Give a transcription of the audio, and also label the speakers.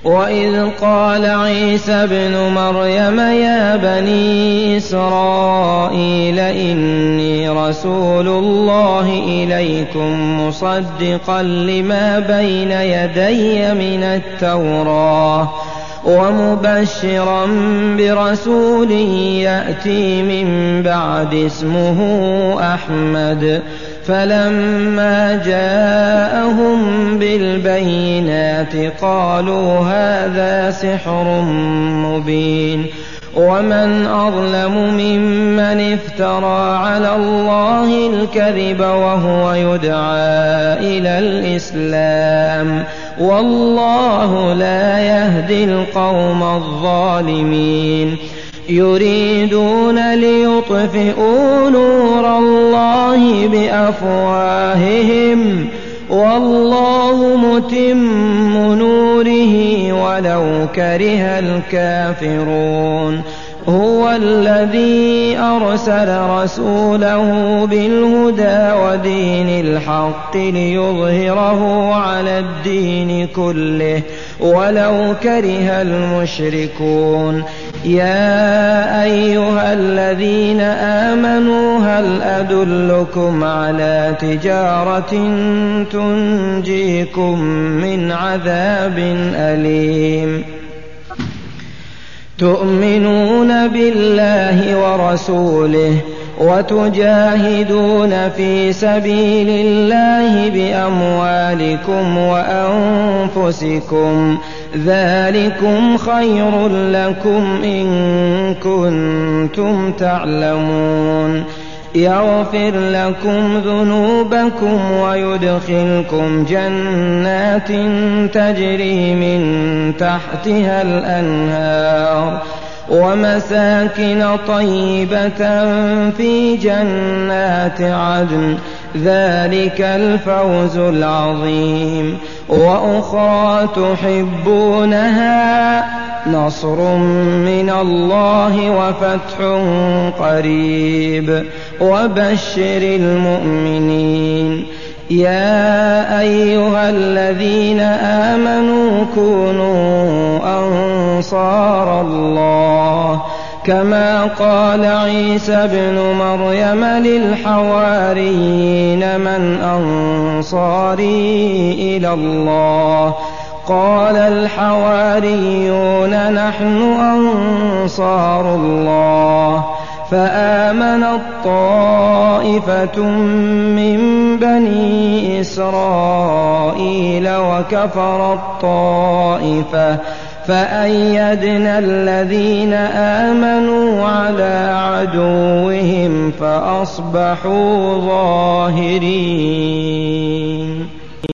Speaker 1: وإذ قال عيسى ابن مريم يا بني إسرائيل إني رسول الله إليكم مصدقا لما بين يدي من التوراة ومبشرا برسول يأتي من بعد اسمه أحمد. فلما جاءهم بالبينات قالوا هذا سحر مبين. ومن أظلم ممن افترى على الله الكذب وهو يدعى إلى الإسلام والله لا يهدي القوم الظالمين. يريدون ليطفئوا نور الله بأفواههم والله متم نوره ولو كره الكافرون. هو الذي أرسل رسوله بالهدى ودين الحق ليظهره على الدين كله ولو كره المشركون. يا أيها الذين آمنوا هل أدلكم على تجارة تنجيكم من عذاب أليم؟ تؤمنون بالله ورسوله وتجاهدون في سبيل الله بأموالكم وأنفسكم ذلكم خير لكم إن كنتم تعلمون. يغفر لكم ذنوبكم ويدخلكم جنات تجري من تحتها الأنهار ومساكن طيبة في جنات عدن ذلك الفوز العظيم. وأخرى تحبونها نصر من الله وفتح قريب وبشر المؤمنين. يا أيها الذين آمنوا كونوا أنصار الله كما قال عيسى ابن مريم للحواريين من أنصاري إلى الله؟ قال الحواريون نحن أنصار الله. فآمنت طائفة من بني إسرائيل وكفرت طائفة فأيدنا الذين آمنوا على عدوهم فأصبحوا ظاهرين.